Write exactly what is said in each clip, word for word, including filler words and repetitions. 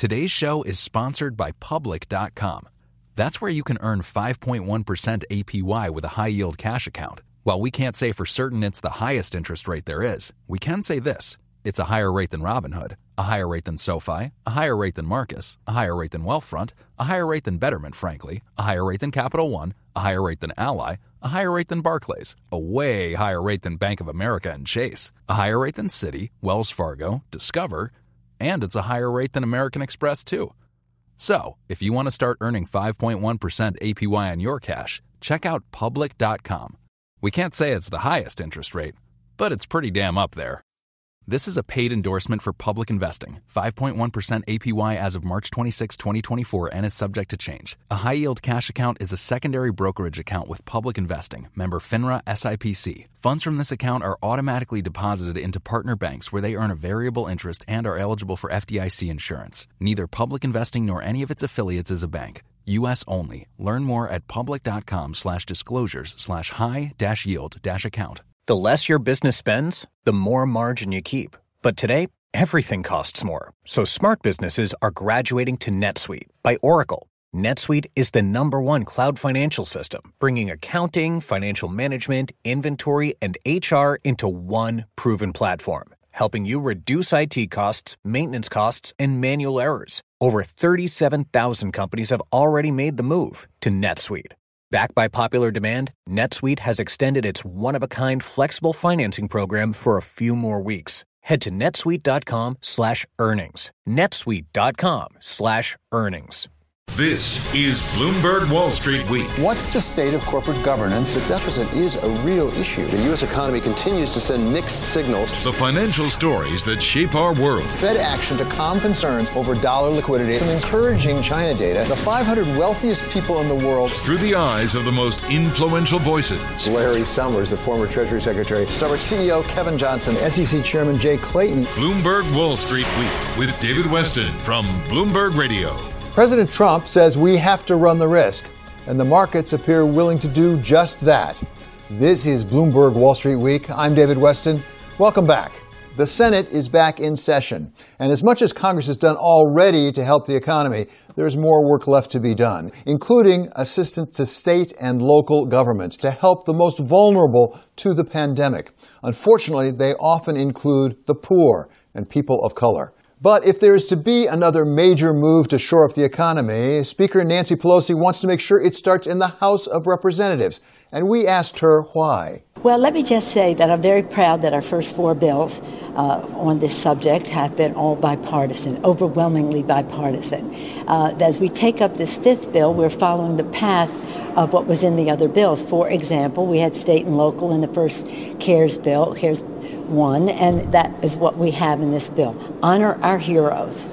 Today's show is sponsored by Public dot com. That's where you can earn five point one percent A P Y with a high-yield cash account. While we can't say for certain it's the highest interest rate there is, we can say this. It's a higher rate than Robinhood, a higher rate than SoFi, a higher rate than Marcus, a higher rate than Wealthfront, a higher rate than Betterment, frankly, a higher rate than Capital One, a higher rate than Ally, a higher rate than Barclays, a way higher rate than Bank of America and Chase, a higher rate than Citi, Wells Fargo, Discover, and it's a higher rate than American Express, too. So, if you want to start earning five point one percent A P Y on your cash, check out Public dot com. We can't say it's the highest interest rate, but it's pretty damn up there. This is a paid endorsement for Public Investing. five point one percent A P Y as of March twenty-sixth, twenty twenty-four and is subject to change. A high-yield cash account is a secondary brokerage account with Public Investing, member FINRA S I P C. Funds from this account are automatically deposited into partner banks where they earn a variable interest and are eligible for F D I C insurance. Neither Public Investing nor any of its affiliates is a bank. U S only. Learn more at public.com slash disclosures slash high dash yield dash account. The less your business spends, the more margin you keep. But today, everything costs more. So smart businesses are graduating to NetSuite by Oracle. NetSuite is the number one cloud financial system, bringing accounting, financial management, inventory, and H R into one proven platform, helping you reduce I T costs, maintenance costs, and manual errors. Over thirty-seven thousand companies have already made the move to NetSuite. Backed by popular demand, NetSuite has extended its one-of-a-kind flexible financing program for a few more weeks. Head to netsuite.com slash earnings. netsuite.com slash earnings. This is Bloomberg Wall Street Week. What's the state of corporate governance? The deficit is a real issue. The U S economy continues to send mixed signals. The financial stories that shape our world. Fed action to calm concerns over dollar liquidity. Some encouraging China data. The five hundred wealthiest people in the world. Through the eyes of the most influential voices. Larry Summers, the former Treasury Secretary. Starbucks C E O Kevin Johnson. S E C Chairman Jay Clayton. Bloomberg Wall Street Week with David Weston from Bloomberg Radio. President Trump says we have to run the risk, and the markets appear willing to do just that. This is Bloomberg Wall Street Week. I'm David Weston. Welcome back. The Senate is back in session, and as much as Congress has done already to help the economy, there's more work left to be done, including assistance to state and local governments to help the most vulnerable to the pandemic. Unfortunately, they often include the poor and people of color. But if there is to be another major move to shore up the economy, Speaker Nancy Pelosi wants to make sure it starts in the House of Representatives. And we asked her why. Well, let me just say that I'm very proud that our first four bills uh, on this subject have been all bipartisan, overwhelmingly bipartisan. Uh, as we take up this fifth bill, we're following the path of what was in the other bills. For example, we had state and local in the first CARES bill, CARES one, and that is what we have in this bill. Honor our heroes.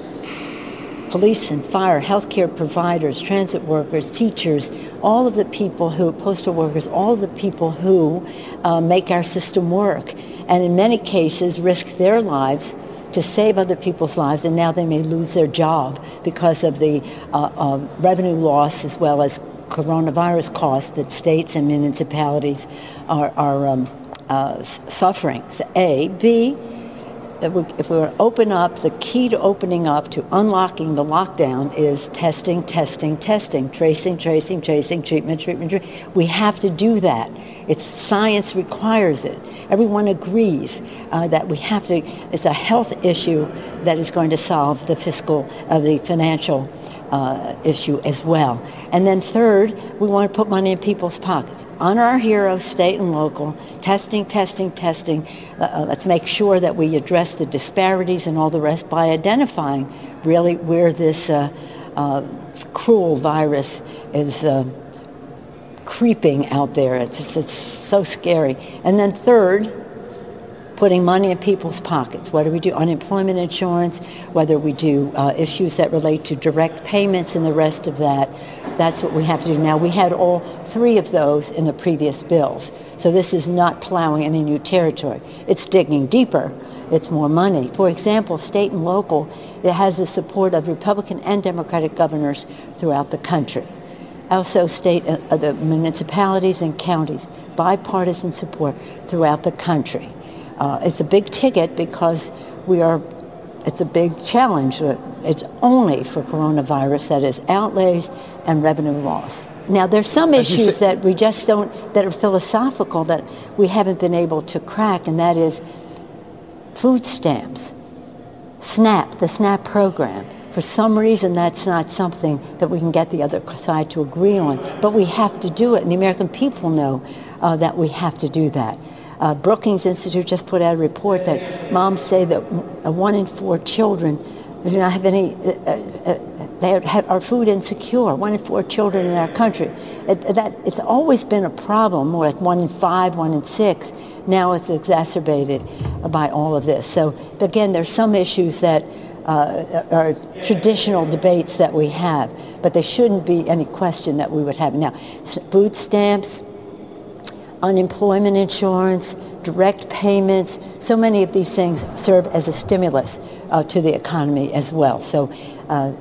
Police and fire, healthcare providers, transit workers, teachers, all of the people who, postal workers, all of the people who uh, make our system work, and in many cases risk their lives to save other people's lives, and now they may lose their job because of the uh, uh, revenue loss as well as coronavirus costs that states and municipalities are, are um, uh, suffering. So A. B, that we, if we were to open up, the key to opening up, to unlocking the lockdown is testing, testing, testing, tracing, tracing, tracing, treatment, treatment, treatment. We have to do that. It's science requires it. Everyone agrees uh, that we have to, it's a health issue that is going to solve the fiscal, uh, the financial uh, issue as well. And then third, we want to put money in people's pockets. Honor our heroes, state and local, testing, testing, testing. Uh, let's make sure that we address the disparities and all the rest by identifying really where this uh, uh, cruel virus is uh, creeping out there. It's, it's so scary. And then third, putting money in people's pockets. Whether we do unemployment insurance, whether we do uh, issues that relate to direct payments and the rest of that, that's what we have to do. Now, we had all three of those in the previous bills. So this is not plowing any new territory. It's digging deeper. It's more money. For example, state and local, it has the support of Republican and Democratic governors throughout the country. Also state, uh, the municipalities and counties, bipartisan support throughout the country. Uh, it's a big ticket because we are it's a big challenge. It's only for coronavirus that is outlays and revenue loss. Now, there's some issues say- that we just don't, that are philosophical that we haven't been able to crack, and that is food stamps, SNAP, the SNAP program. For some reason, that's not something that we can get the other side to agree on, but we have to do it, and the American people know uh, that we have to do that. Uh, Brookings Institute just put out a report that moms say that one in four children do not have any, uh, uh, they have, are food insecure, one in four children in our country. It, that, it's always been a problem, more like one in five, one in six. Now it's exacerbated by all of this. So again, there's some issues that uh, are traditional debates that we have, but there shouldn't be any question that we would have. Now, food stamps, unemployment insurance, direct payments, so many of these things serve as a stimulus uh, to the economy as well. So uh,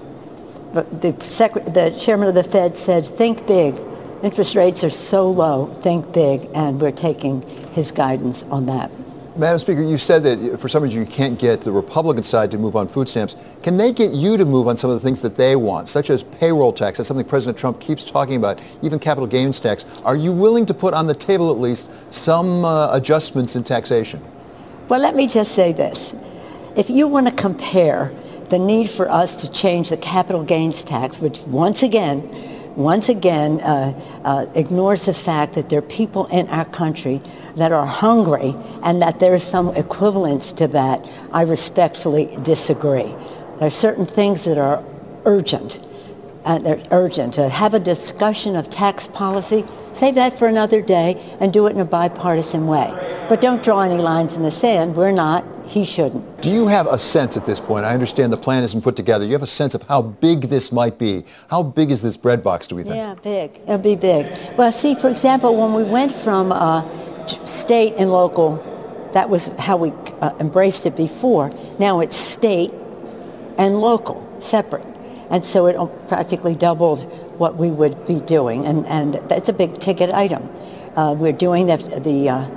but the, Secret- the chairman of the Fed said, think big. Interest rates are so low, think big, and we're taking his guidance on that. Madam Speaker, you said that for some reason you can't get the Republican side to move on food stamps. Can they get you to move on some of the things that they want, such as payroll tax? That's something President Trump keeps talking about, even capital gains tax. Are you willing to put on the table at least some uh, adjustments in taxation? Well, let me just say this. If you want to compare the need for us to change the capital gains tax, which once again, once again uh, uh, ignores the fact that there are people in our country that are hungry and that there is some equivalence to that, I respectfully disagree. There are certain things that are urgent. Uh, they're urgent. Uh, have a discussion of tax policy, save that for another day, and do it in a bipartisan way. But don't draw any lines in the sand. We're not. He shouldn't. Do you have a sense at this point? I understand the plan isn't put together. You have a sense of how big this might be. How big is this bread box, do we think? Yeah, big. It'll be big. Well, see, for example, when we went from uh, state and local, that was how we uh, embraced it before. Now it's state and local, separate. And so it practically doubled what we would be doing. And, and that's a big ticket item. Uh, we're doing the, the uh,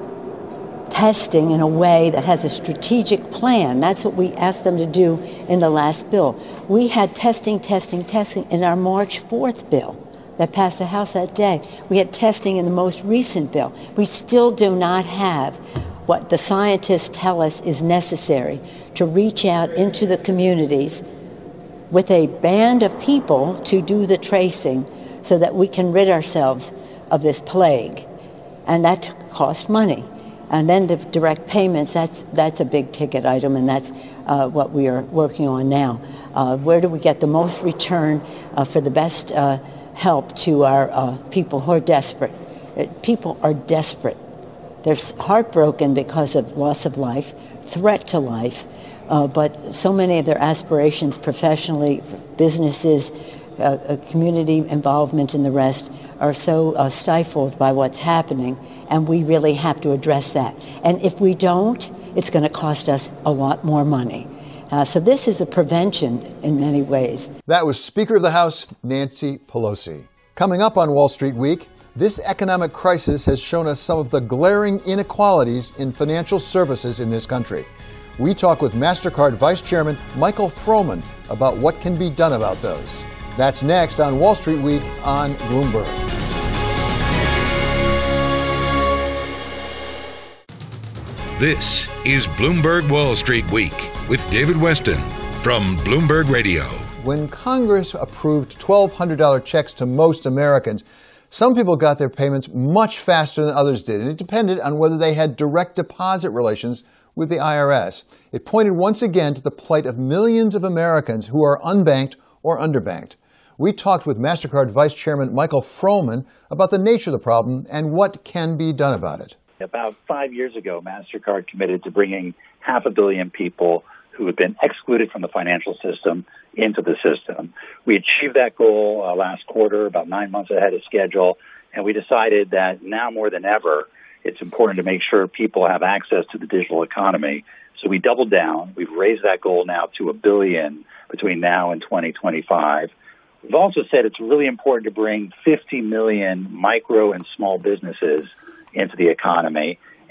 testing in a way that has a strategic plan. That's what we asked them to do in the last bill. We had testing, testing, testing in our March fourth bill that passed the House that day. We had testing in the most recent bill. We still do not have what the scientists tell us is necessary to reach out into the communities with a band of people to do the tracing so that we can rid ourselves of this plague. And that costs money. And then the direct payments, that's that's a big ticket item, and that's uh, what we are working on now. Uh, where do we get the most return uh, for the best uh, help to our uh, people who are desperate? Uh, people are desperate. They're heartbroken because of loss of life, threat to life, uh, but so many of their aspirations professionally, businesses, uh, uh, community involvement and the rest are so uh, stifled by what's happening, and we really have to address that. And if we don't, it's going to cost us a lot more money. Uh, so this is a prevention in many ways. That was Speaker of the House Nancy Pelosi. Coming up on Wall Street Week, this economic crisis has shown us some of the glaring inequalities in financial services in this country. We talk with MasterCard Vice Chairman Michael Froman about what can be done about those. That's next on Wall Street Week on Bloomberg. This is Bloomberg Wall Street Week with David Westin from Bloomberg Radio. When Congress approved twelve hundred dollars checks to most Americans, some people got their payments much faster than others did, and it depended on whether they had direct deposit relations with the I R S. It pointed once again to the plight of millions of Americans who are unbanked or underbanked. We talked with MasterCard Vice Chairman Michael Froman about the nature of the problem and what can be done about it. About five years ago, MasterCard committed to bringing half a billion people who had been excluded from the financial system into the system. We achieved that goal uh, last quarter, about nine months ahead of schedule, and we decided that now more than ever, it's important to make sure people have access to the digital economy. So we doubled down. We've raised that goal now to a billion between now and twenty twenty-five. We've also said it's really important to bring fifty million micro and small businesses into the economy.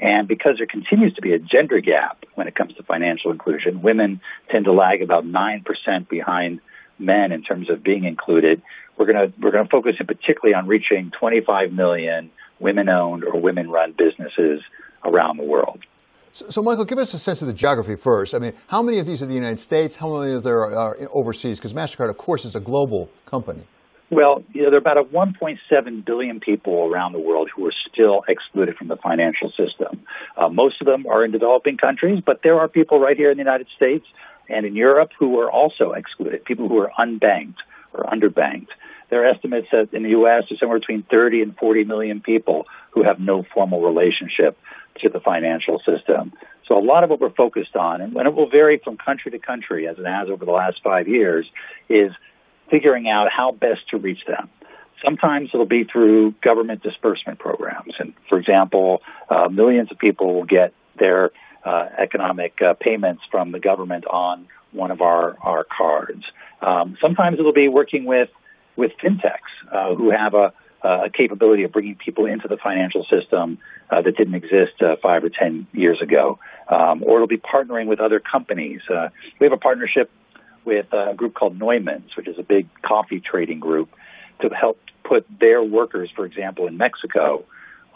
And because there continues to be a gender gap when it comes to financial inclusion, women tend to lag about nine percent behind men in terms of being included. We're going to we're going to focus in particularly on reaching twenty-five million women-owned or women-run businesses around the world. So, so, Michael, give us a sense of the geography first. I mean, how many of these are the United States? How many of them are, are overseas? Because MasterCard, of course, is a global company. Well, you know, there are about one point seven billion people around the world who are still excluded from the financial system. Uh, most of them are in developing countries, but there are people right here in the United States and in Europe who are also excluded, people who are unbanked or underbanked. There are estimates that in the U S there's somewhere between thirty and forty million people who have no formal relationship to the financial system. So a lot of what we're focused on, and it will vary from country to country as it has over the last five years, is figuring out how best to reach them. Sometimes it'll be through government disbursement programs. And for example, uh, millions of people will get their uh, economic uh, payments from the government on one of our, our cards. Um, sometimes it'll be working with, with fintechs uh, who have a, a capability of bringing people into the financial system uh, that didn't exist uh, five or ten years ago. Um, or it'll be partnering with other companies. Uh, we have a partnership with a group called Neumann's, which is a big coffee trading group, to help put their workers, for example, in Mexico,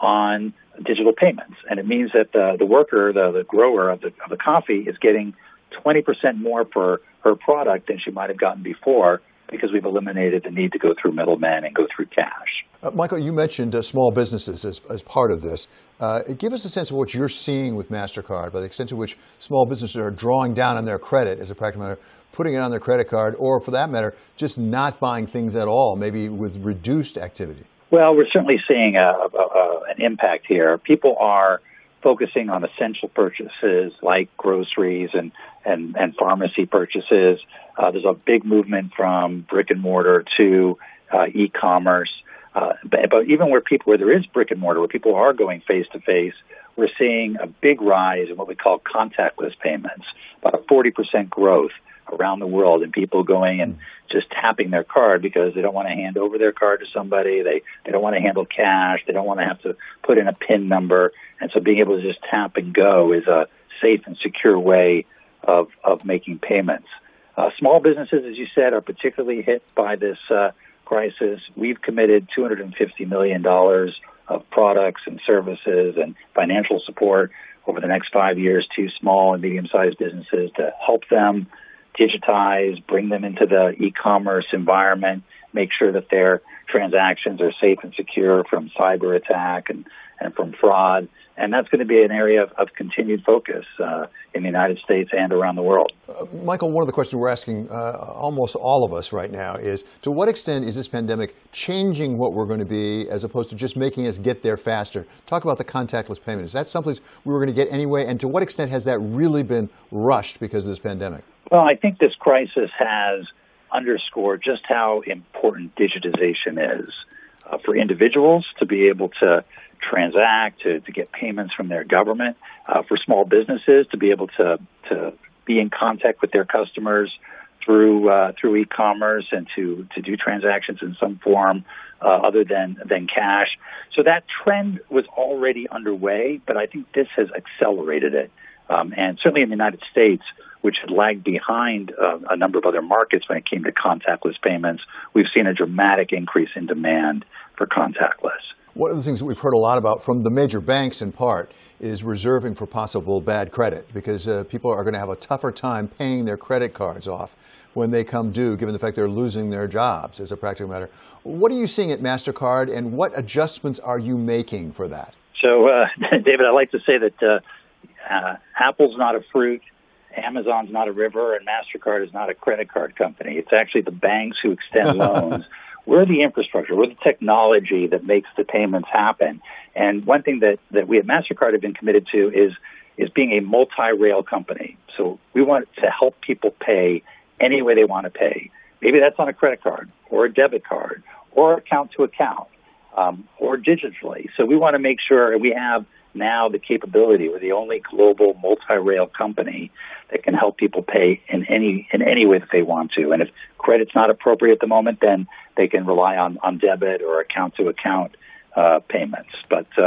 on digital payments. And it means that the, the worker, the, the grower of the, of the coffee, is getting twenty percent more for her product than she might have gotten before, because we've eliminated the need to go through middlemen and go through cash. Uh, Michael, you mentioned uh, small businesses as, as part of this. Uh, give us a sense of what you're seeing with MasterCard, by the extent to which small businesses are drawing down on their credit as a practical matter, putting it on their credit card, or for that matter, just not buying things at all, maybe with reduced activity. Well, we're certainly seeing a, a, a, an impact here. People are focusing on essential purchases like groceries and, and, and pharmacy purchases. Uh, there's a big movement from brick and mortar to uh, e-commerce. Uh, but, but even where people, where there is brick and mortar, where people are going face to face, we're seeing a big rise in what we call contactless payments, about a forty percent growth around the world, and people going and just tapping their card because they don't want to hand over their card to somebody. They, they don't want to handle cash. They don't want to have to put in a PIN number. And so being able to just tap and go is a safe and secure way of, of making payments. Uh, small businesses, as you said, are particularly hit by this uh, crisis. We've committed two hundred fifty million dollars of products and services and financial support over the next five years to small and medium-sized businesses to help them digitize, bring them into the e-commerce environment, make sure that their transactions are safe and secure from cyber attack and, and from fraud. And that's going to be an area of, of continued focus uh, in the United States and around the world. Uh, Michael, one of the questions we're asking uh, almost all of us right now is, to what extent is this pandemic changing what we're going to be as opposed to just making us get there faster? Talk about the contactless payment. Is that someplace we were going to get anyway? And to what extent has that really been rushed because of this pandemic? Well, I think this crisis has underscored just how important digitization is uh, for individuals to be able to transact, to, to get payments from their government, uh, for small businesses to be able to, to be in contact with their customers through uh, through e-commerce and to, to do transactions in some form uh, other than, than cash. So that trend was already underway, but I think this has accelerated it. Um, and certainly in the United States, which had lagged behind uh, a number of other markets when it came to contactless payments, we've seen a dramatic increase in demand for contactless. One of the things that we've heard a lot about from the major banks in part is reserving for possible bad credit, because uh, people are going to have a tougher time paying their credit cards off when they come due, given the fact they're losing their jobs as a practical matter. What are you seeing at MasterCard, and what adjustments are you making for that? So, uh, David, I like to say that uh, uh, Apple's not a fruit, Amazon's not a river, and MasterCard is not a credit card company. It's actually the banks who extend loans. We're the infrastructure. We're the technology that makes the payments happen. And one thing that, that we at MasterCard have been committed to is, is being a multi-rail company. So we want to help people pay any way they want to pay. Maybe that's on a credit card or a debit card or account to account um, or digitally. So we want to make sure we have now the capability. We're the only global multi-rail company that can help people pay in any in any way that they want to. And if credit's not appropriate at the moment, then they can rely on, on debit or account-to-account uh, payments. But uh,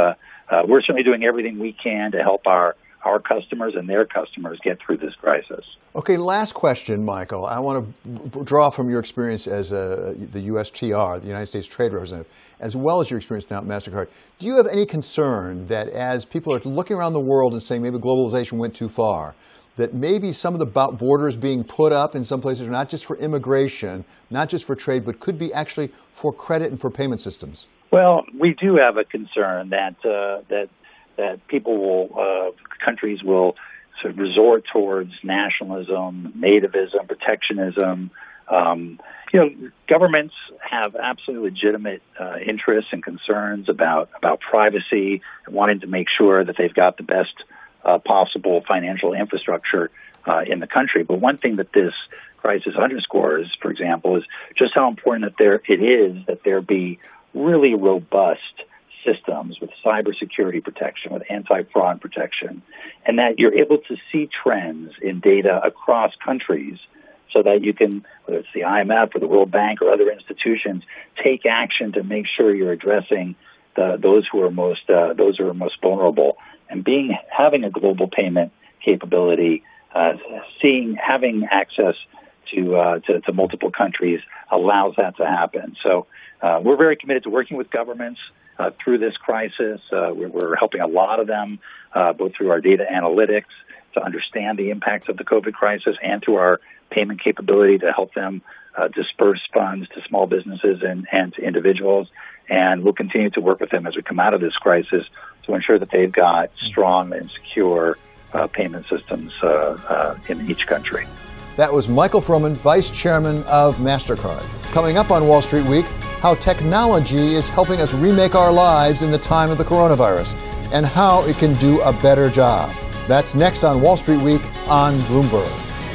uh, we're certainly doing everything we can to help our, our customers and their customers get through this crisis. Okay, last question, Michael. I want to draw from your experience as a, the U S T R, the United States Trade Representative, as well as your experience now at MasterCard. Do you have any concern that as people are looking around the world and saying maybe globalization went too far, that maybe some of the borders being put up in some places are not just for immigration, not just for trade, but could be actually for credit and for payment systems? Well, we do have a concern that uh, that that people will, uh, countries will sort of resort towards nationalism, nativism, protectionism. Um, you know, governments have absolutely legitimate uh, interests and concerns about, about privacy and wanting to make sure that they've got the best uh, possible financial infrastructure uh, in the country. But one thing that this crisis underscores, for example, is just how important that there it is that there be really robust systems with cybersecurity protection, with anti-fraud protection, and that you're able to see trends in data across countries so that you can, whether it's the I M F or the World Bank or other institutions, take action to make sure you're addressing the, those who are most uh, those who are most vulnerable. And being having a global payment capability, uh, seeing having access to, uh, to to multiple countries allows that to happen. So uh, we're very committed to working with governments Uh, through this crisis. Uh, we're, we're helping a lot of them, uh, both through our data analytics to understand the impacts of the COVID crisis and through our payment capability to help them uh, disperse funds to small businesses and, and to individuals. And we'll continue to work with them as we come out of this crisis to ensure that they've got strong and secure uh, payment systems uh, uh, in each country. That was Michael Froman, Vice Chairman of MasterCard. Coming up on Wall Street Week, how technology is helping us remake our lives in the time of the coronavirus and how it can do a better job. That's next on Wall Street Week on Bloomberg.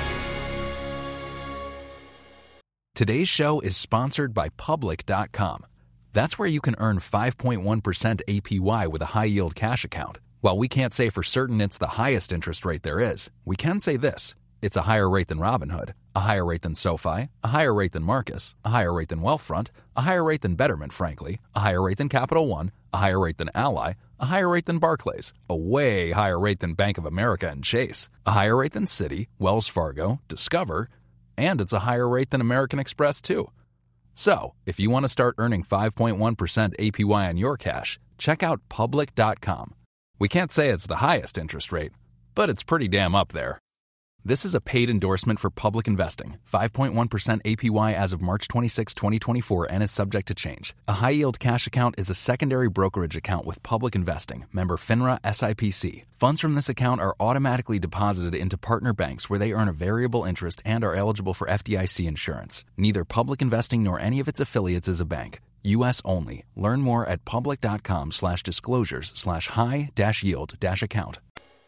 Today's show is sponsored by Public dot com. That's where you can earn five point one percent A P Y with a high-yield cash account. While we can't say for certain it's the highest interest rate there is, we can say this. It's a higher rate than Robinhood, a higher rate than SoFi, a higher rate than Marcus, a higher rate than Wealthfront, a higher rate than Betterment, frankly, a higher rate than Capital One, a higher rate than Ally, a higher rate than Barclays, a way higher rate than Bank of America and Chase, a higher rate than Citi, Wells Fargo, Discover, and it's a higher rate than American Express, too. So, if you want to start earning five point one percent A P Y on your cash, check out Public dot com. We can't say it's the highest interest rate, but it's pretty damn up there. This is a paid endorsement for Public Investing. five point one percent A P Y as of March twenty-sixth, twenty twenty-four and is subject to change. A high-yield cash account is a secondary brokerage account with Public Investing, member FINRA S I P C. Funds from this account are automatically deposited into partner banks where they earn a variable interest and are eligible for F D I C insurance. Neither Public Investing nor any of its affiliates is a bank. U S only. Learn more at public.com slash disclosures slash high dash yield dash account.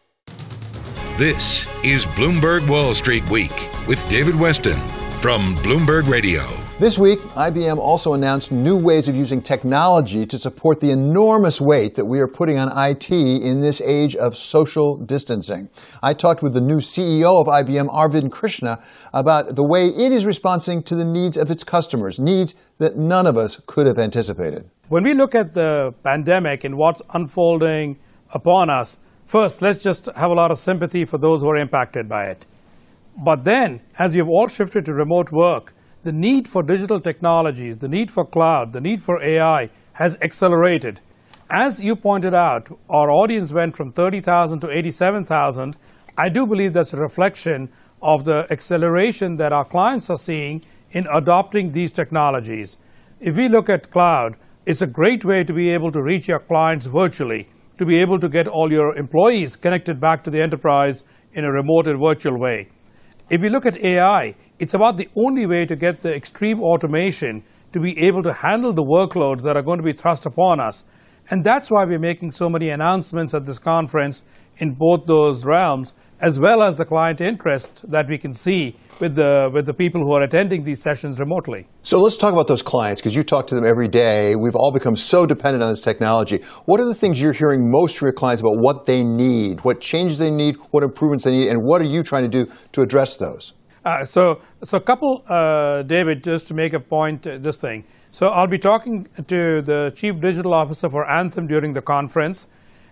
This is Bloomberg Wall Street Week with David Weston from Bloomberg Radio. This week, I B M also announced new ways of using technology to support the enormous weight that we are putting on I T in this age of social distancing. I talked with the new C E O of I B M, Arvind Krishna, about the way it is responding to the needs of its customers, needs that none of us could have anticipated. When we look at the pandemic and what's unfolding upon us, first, let's just have a lot of sympathy for those who are impacted by it. But then, as we have all shifted to remote work, the need for digital technologies, the need for cloud, the need for A I has accelerated. As you pointed out, our audience went from thirty thousand to eighty-seven thousand. I do believe that's a reflection of the acceleration that our clients are seeing in adopting these technologies. If we look at cloud, it's a great way to be able to reach your clients virtually, to be able to get all your employees connected back to the enterprise in a remote and virtual way. If you look at A I, it's about the only way to get the extreme automation to be able to handle the workloads that are going to be thrust upon us. And that's why we're making so many announcements at this conference in both those realms, as well as the client interest that we can see with the with the people who are attending these sessions remotely. So let's talk about those clients, because you talk to them every day. We've all become so dependent on this technology. What are the things you're hearing most from your clients about what they need, what changes they need, what improvements they need, and what are you trying to do to address those? Uh, so, so a couple, uh, David, just to make a point, uh, this thing. So I'll be talking to the Chief Digital Officer for Anthem during the conference.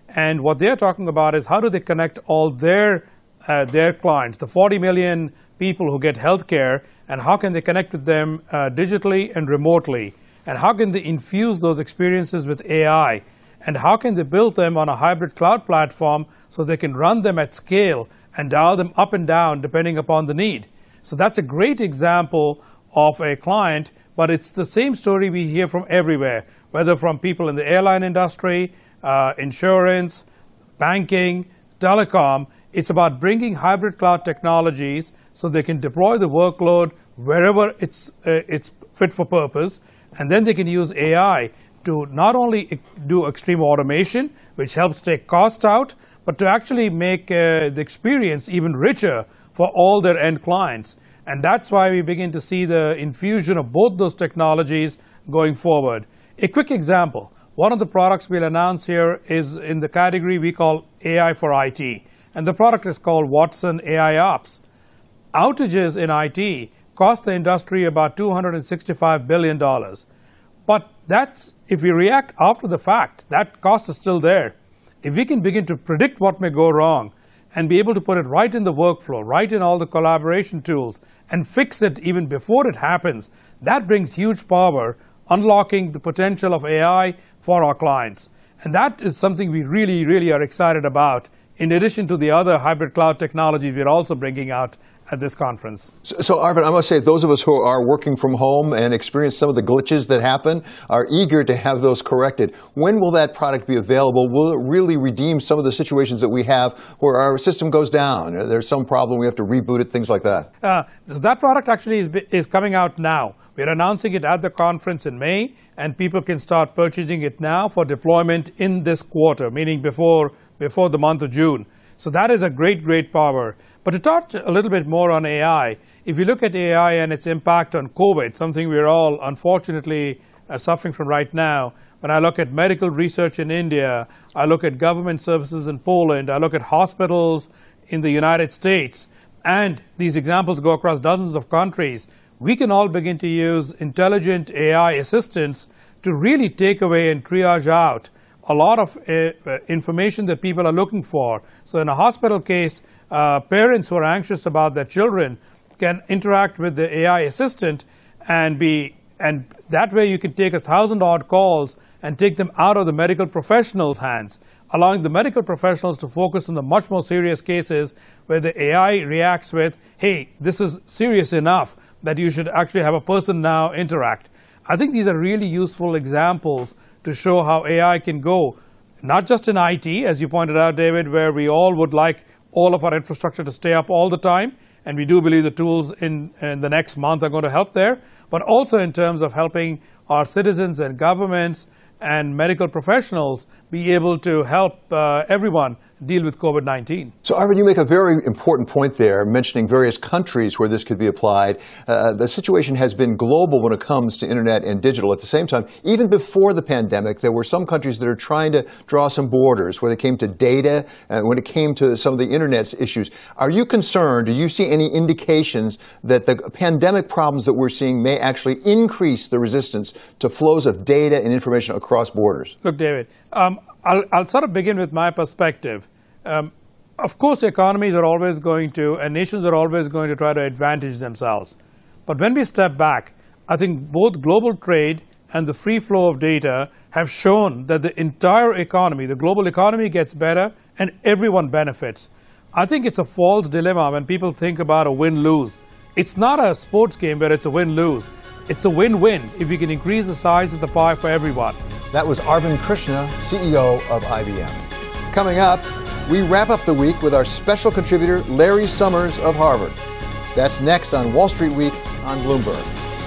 And what they're talking about is how do they connect all their uh, their clients, the forty million people who get healthcare, and how can they connect with them uh, digitally and remotely? And how can they infuse those experiences with A I? And how can they build them on a hybrid cloud platform so they can run them at scale and dial them up and down depending upon the need? So that's a great example of a client, but it's the same story we hear from everywhere, whether from people in the airline industry, uh, insurance, banking, telecom. It's about bringing hybrid cloud technologies so they can deploy the workload wherever it's, uh, it's fit for purpose, and then they can use A I to not only do extreme automation, which helps take cost out, but to actually make uh, the experience even richer for all their end clients. And that's why we begin to see the infusion of both those technologies going forward. A quick example, one of the products we'll announce here is in the category we call A I for I T. And the product is called Watson A I Ops. Outages in I T cost the industry about two hundred sixty-five billion dollars. But that's, if we react after the fact, that cost is still there. If we can begin to predict what may go wrong and be able to put it right in the workflow, right in all the collaboration tools, and fix it even before it happens, that brings huge power, unlocking the potential of A I for our clients. And that is something we really, really are excited about, in addition to the other hybrid cloud technologies we're also bringing out at this conference. So, so Arvind, I must say, those of us who are working from home and experience some of the glitches that happen are eager to have those corrected. When will that product be available? Will it really redeem some of the situations that we have where our system goes down? There's some problem, we have to reboot it, things like that. Uh, that product actually is, is coming out now. We're announcing it at the conference in May, and people can start purchasing it now for deployment in this quarter, meaning before, before the month of June. So that is a great, great power. But to touch a little bit more on A I, if you look at A I and its impact on COVID, something we're all unfortunately uh, suffering from right now, when I look at medical research in India, I look at government services in Poland, I look at hospitals in the United States, and these examples go across dozens of countries, we can all begin to use intelligent A I assistants to really take away and triage out a lot of uh, information that people are looking for. So in a hospital case, uh, parents who are anxious about their children can interact with the A I assistant and be, and that way you can take a thousand odd calls and take them out of the medical professionals' hands, allowing the medical professionals to focus on the much more serious cases where the A I reacts with, hey, this is serious enough that you should actually have a person now interact. I think these are really useful examples to show how A I can go, not just in I T, as you pointed out, David, where we all would like all of our infrastructure to stay up all the time, and we do believe the tools in, in the next month are going to help there, but also in terms of helping our citizens and governments and medical professionals be able to help uh, everyone deal with COVID nineteen. So, Arvind, you make a very important point there, mentioning various countries where this could be applied. Uh, the situation has been global when it comes to internet and digital. At the same time, even before the pandemic, there were some countries that are trying to draw some borders when it came to data, uh, when it came to some of the internet's issues. Are you concerned, do you see any indications that the pandemic problems that we're seeing may actually increase the resistance to flows of data and information across borders? Look, David, um, I'll, I'll sort of begin with my perspective. Um, of course, economies are always going to, and nations are always going to try to advantage themselves. But when we step back, I think both global trade and the free flow of data have shown that the entire economy, the global economy, gets better and everyone benefits. I think it's a false dilemma when people think about a win-lose. It's not a sports game where it's a win-lose. It's a win-win if we can increase the size of the pie for everyone. That was Arvind Krishna, C E O of I B M. Coming up, we wrap up the week with our special contributor, Larry Summers of Harvard. That's next on Wall Street Week on Bloomberg.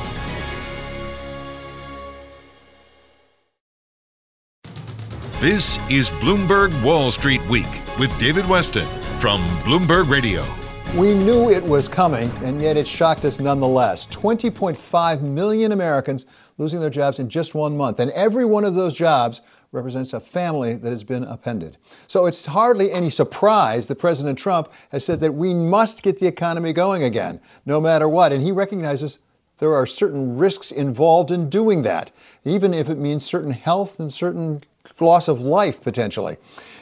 This is Bloomberg Wall Street Week with David Weston from Bloomberg Radio. We knew it was coming, and yet it shocked us nonetheless. twenty point five million Americans losing their jobs in just one month, and every one of those jobs represents a family that has been upended. So it's hardly any surprise that President Trump has said that we must get the economy going again, no matter what, and he recognizes there are certain risks involved in doing that, even if it means certain health and certain loss of life, potentially.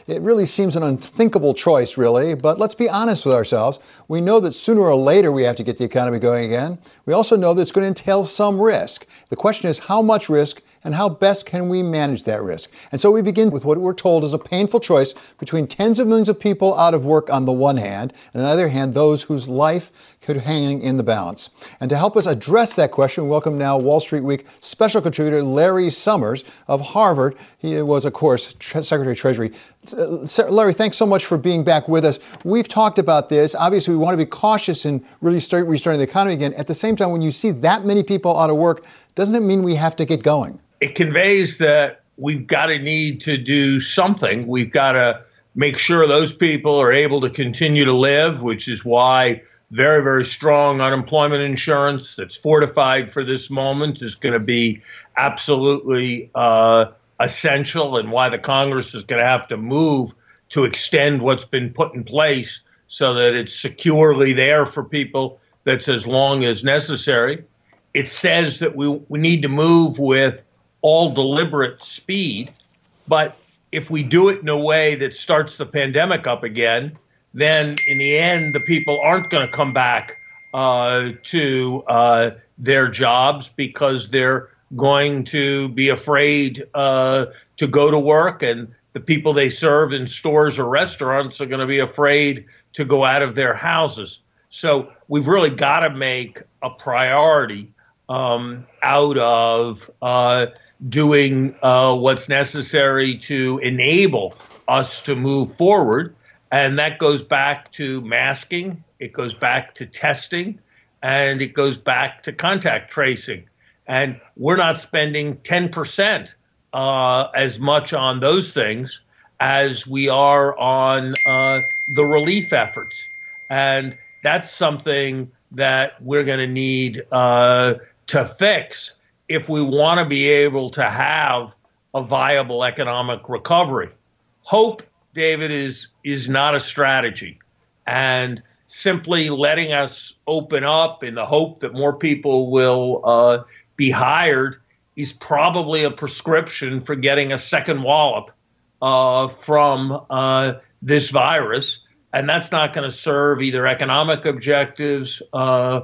It really seems an unthinkable choice, really, but let's be honest with ourselves. We know that sooner or later we have to get the economy going again. We also know that it's going to entail some risk. The question is how much risk and how best can we manage that risk? And so we begin with what we're told is a painful choice between tens of millions of people out of work on the one hand, and on the other hand, those whose life could hang in the balance. And to help us address that question, we welcome now Wall Street Week special contributor Larry Summers of Harvard. He was, of course, Tre- Secretary of Treasury. Uh, Larry, thanks so much for being back with us. We've talked about this. Obviously, we want to be cautious in really start restarting the economy again. At the same time, when you see that many people out of work, doesn't it mean we have to get going? It conveys that we've got to need to do something. We've got to make sure those people are able to continue to live, which is why very, very strong unemployment insurance that's fortified for this moment is going to be absolutely uh, essential, and why the Congress is going to have to move to extend what's been put in place so that it's securely there for people that's as long as necessary. It says that we, we need to move with all deliberate speed, but if we do it in a way that starts the pandemic up again, then in the end, the people aren't going to come back uh, to uh, their jobs because they're going to be afraid uh, to go to work, and the people they serve in stores or restaurants are going to be afraid to go out of their houses. So we've really got to make a priority um, out of uh, doing uh, what's necessary to enable us to move forward. And that goes back to masking, it goes back to testing, and it goes back to contact tracing. And we're not spending ten percent uh, as much on those things as we are on uh, the relief efforts. And that's something that we're going to need uh, to fix if we want to be able to have a viable economic recovery. Hope, David, is is not a strategy, and simply letting us open up in the hope that more people will uh, be hired is probably a prescription for getting a second wallop uh, from uh, this virus, and that's not going to serve either economic objectives uh,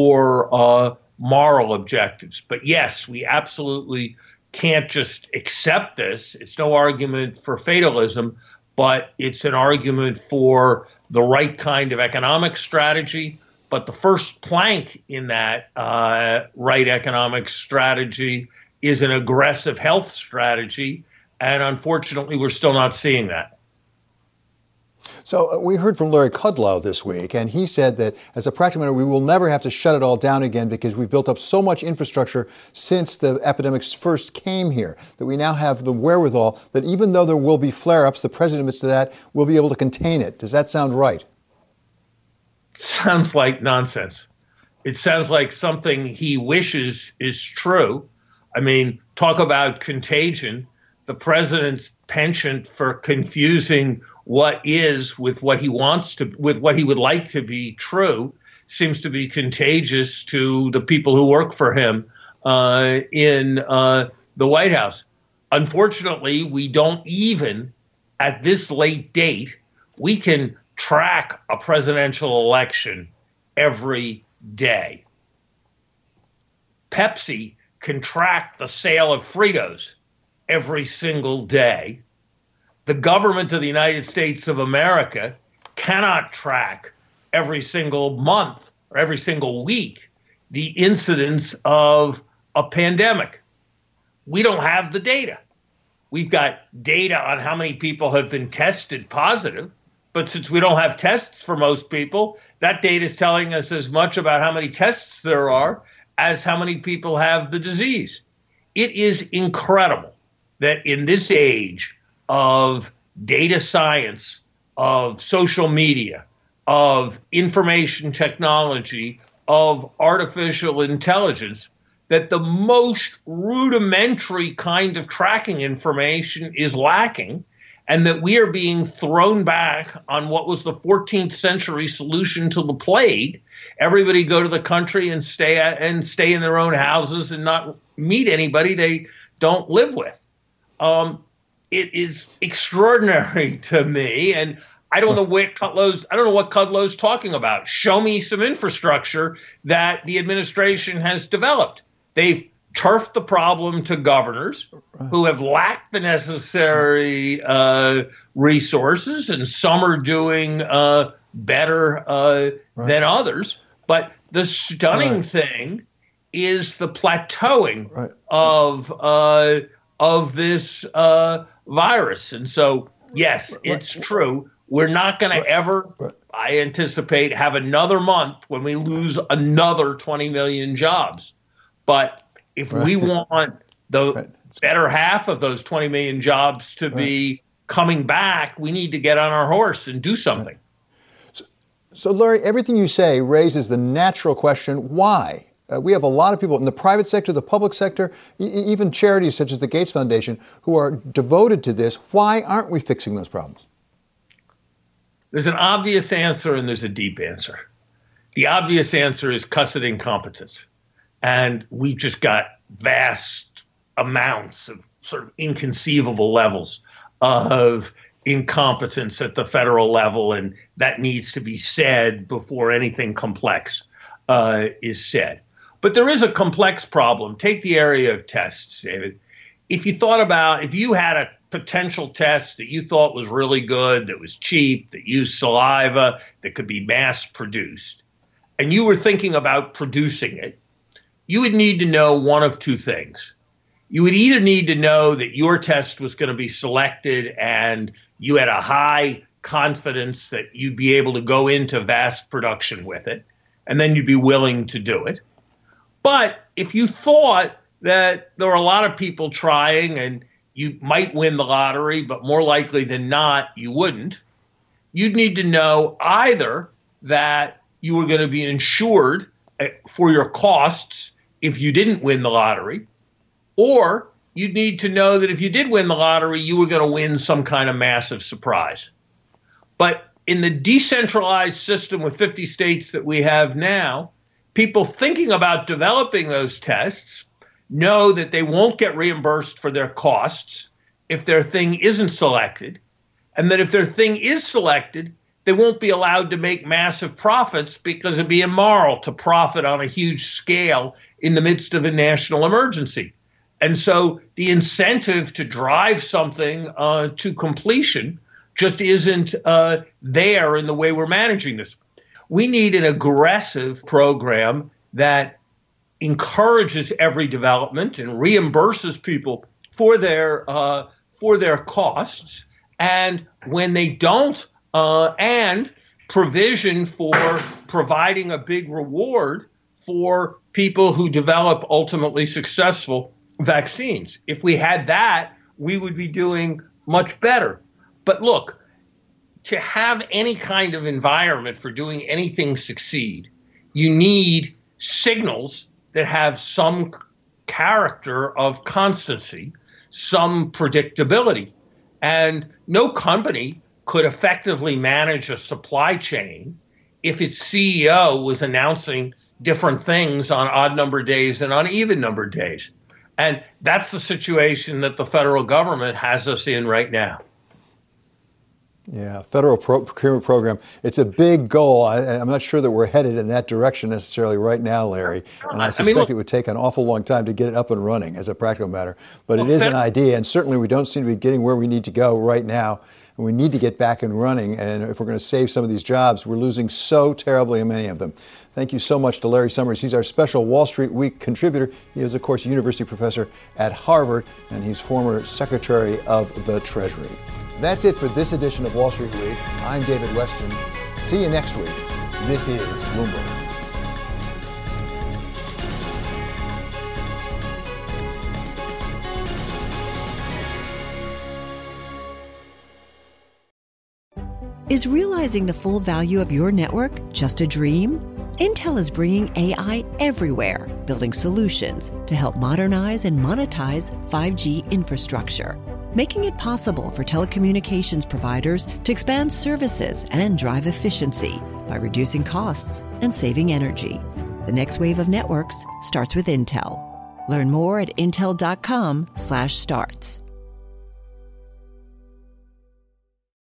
or uh, moral objectives. But yes, we absolutely can't just accept this. It's no argument for fatalism, but it's an argument for the right kind of economic strategy. But the first plank in that uh, right economic strategy is an aggressive health strategy. And unfortunately, we're still not seeing that. So uh, we heard from Larry Kudlow this week, and he said that as a practical matter, we will never have to shut it all down again because we've built up so much infrastructure since the epidemics first came here that we now have the wherewithal that even though there will be flare-ups, the president admits to that, we'll be able to contain it. Does that sound right? Sounds like nonsense. It sounds like something he wishes is true. I mean, talk about contagion. The president's penchant for confusing what is with what he wants to, with what he would like to be true, seems to be contagious to the people who work for him uh, in uh, the White House. Unfortunately, we don't even, at this late date, we can track a presidential election every day. Pepsi can track the sale of Fritos every single day. The government of the United States of America cannot track every single month or every single week the incidence of a pandemic. We don't have the data. We've got data on how many people have been tested positive, but since we don't have tests for most people, that data is telling us as much about how many tests there are as how many people have the disease. It is incredible that in this age of data science, of social media, of information technology, of artificial intelligence, that the most rudimentary kind of tracking information is lacking, and that we are being thrown back on what was the fourteenth century solution to the plague. Everybody go to the country and stay at, and stay in their own houses and not meet anybody they don't live with. Um, it is extraordinary to me. And I don't know where Kudlow's, I don't know what Kudlow's talking about. Show me some infrastructure that the administration has developed. They've turfed the problem to governors who have lacked the necessary uh, resources, and some are doing uh, better uh, right. than others. But the stunning right. thing is the plateauing right. of uh, of this uh, virus. And so, yes, right. it's true. We're not going right. to ever, right. I anticipate, have another month when we lose another twenty million jobs. But if right. we want the right. better half of those twenty million jobs to right. be coming back, we need to get on our horse and do something. Right. So, so, Larry, everything you say raises the natural question, why? Uh, we have a lot of people in the private sector, the public sector, e- even charities such as the Gates Foundation, who are devoted to this. Why aren't we fixing those problems? There's an obvious answer and there's a deep answer. The obvious answer is cussed incompetence. And we just got vast amounts of sort of inconceivable levels of incompetence at the federal level, and that needs to be said before anything complex uh, is said. But there is a complex problem. Take the area of tests, David. If you thought about, if you had a potential test that you thought was really good, that was cheap, that used saliva, that could be mass produced, and you were thinking about producing it, you would need to know one of two things. You would either need to know that your test was going to be selected and you had a high confidence that you'd be able to go into vast production with it, and then you'd be willing to do it. But if you thought that there were a lot of people trying and you might win the lottery, but more likely than not, you wouldn't, you'd need to know either that you were going to be insured for your costs if you didn't win the lottery, or you'd need to know that if you did win the lottery, you were going to win some kind of massive surprise. But in the decentralized system with fifty states that we have now, people thinking about developing those tests know that they won't get reimbursed for their costs if their thing isn't selected, and that if their thing is selected, they won't be allowed to make massive profits because it'd be immoral to profit on a huge scale in the midst of a national emergency. And so the incentive to drive something uh, to completion just isn't uh, there in the way we're managing this. We need an aggressive program that encourages every development and reimburses people for their uh, for their costs, and when they don't, uh, and provision for providing a big reward for people who develop ultimately successful vaccines. If we had that, we would be doing much better. But look, to have any kind of environment for doing anything succeed, you need signals that have some character of constancy, some predictability. And no company could effectively manage a supply chain if its C E O was announcing different things on odd number days and on even number days. And that's the situation that the federal government has us in right now. Yeah, federal pro- procurement program. It's a big goal. I, I'm not sure that we're headed in that direction necessarily right now, Larry. And I suspect I mean, look, it would take an awful long time to get it up and running as a practical matter. But well, it is an idea, and certainly we don't seem to be getting where we need to go right now. And we need to get back and running. And if we're going to save some of these jobs, we're losing so terribly many of them. Thank you so much to Larry Summers. He's our special Wall Street Week contributor. He is, of course, a university professor at Harvard, and he's former Secretary of the Treasury. That's it for this edition of Wall Street Week. I'm David Weston. See you next week. This is Bloomberg. Is realizing the full value of your network just a dream? Intel is bringing A I everywhere, building solutions to help modernize and monetize five G infrastructure, making it possible for telecommunications providers to expand services and drive efficiency by reducing costs and saving energy. The next wave of networks starts with Intel. Learn more at intel dot com slash starts.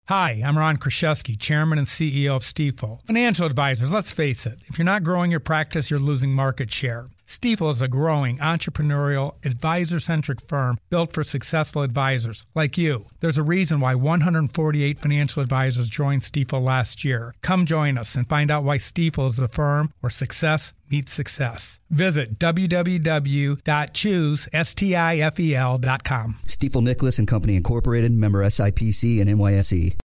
Hi, I'm Ron Kraszewski, Chairman and C E O of Stifel. Financial advisors, let's face it, if you're not growing your practice, you're losing market share. Stifel is a growing, entrepreneurial, advisor-centric firm built for successful advisors like you. There's a reason why one hundred forty-eight financial advisors joined Stifel last year. Come join us and find out why Stifel is the firm where success meets success. Visit w w w dot choose stifel dot com. Stifel Nicholas and Company Incorporated, member S I P C and N Y S E.